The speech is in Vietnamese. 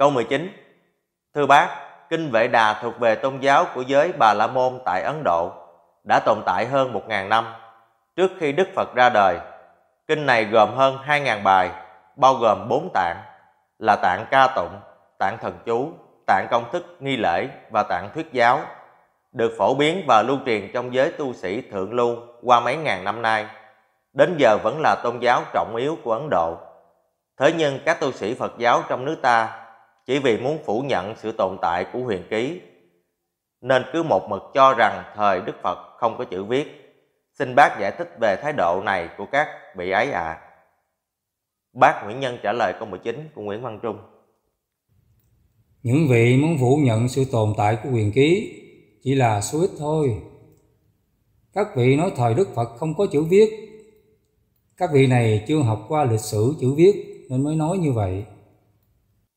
Câu 19. Thưa bác, Kinh Vệ Đà thuộc về tôn giáo của giới Bà La Môn tại Ấn Độ, đã tồn tại hơn 1000 năm trước khi Đức Phật ra đời. Kinh này gồm hơn 2000 bài, bao gồm 4 tạng là tạng ca tụng, tạng thần chú, tạng công thức nghi lễ và tạng thuyết giáo, được phổ biến và lưu truyền trong giới tu sĩ thượng lưu qua mấy ngàn năm nay. Đến giờ vẫn là tôn giáo trọng yếu của Ấn Độ. Thế nhưng các tu sĩ Phật giáo trong nước ta chỉ vì muốn phủ nhận sự tồn tại của huyền ký nên cứ một mực cho rằng thời Đức Phật không có chữ viết. Xin bác giải thích về thái độ này của các vị ấy ạ. Bác Nguyễn Nhân trả lời câu 19 của Nguyễn Văn Trung. Những vị muốn phủ nhận sự tồn tại của huyền ký chỉ là số ít thôi. Các vị nói thời Đức Phật không có chữ viết. Các vị này chưa học qua lịch sử chữ viết nên mới nói như vậy.